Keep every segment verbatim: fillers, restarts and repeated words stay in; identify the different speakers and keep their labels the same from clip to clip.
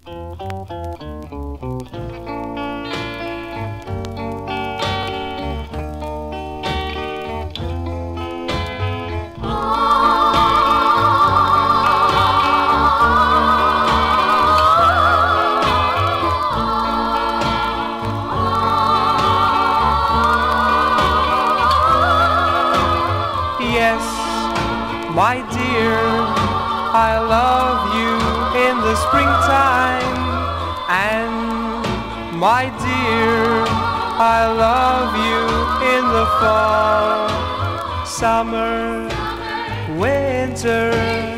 Speaker 1: Yes, my dear, I love you in the springtime, and my dear, I love you in the fall, summer, winter,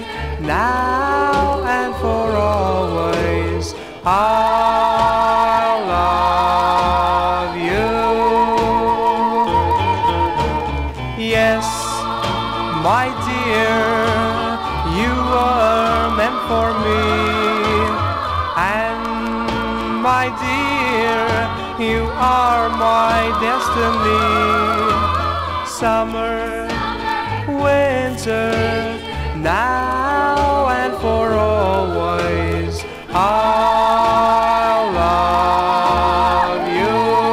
Speaker 1: now and for always. I'll love you. Yes, my dear, you were meant for me, and my dear, you are my destiny. Summer, winter, now and for always, I'll love you.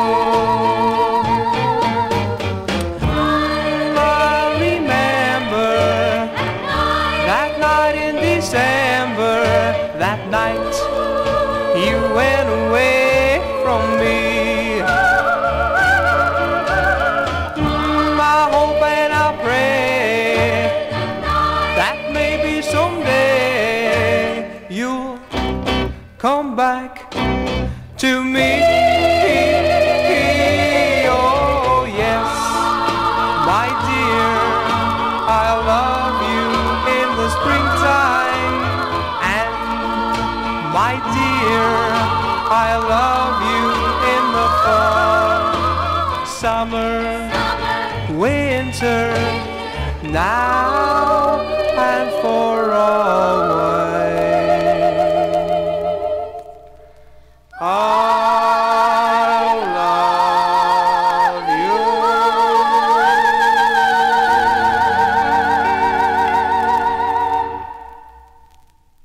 Speaker 1: That night in December, that night you went away from me. Mm, I hope and I pray that maybe someday you'll come back to me. Oh yes, my dear, I love you in the springtime, and my dear, I love you in the fall, summer, winter, now and for always.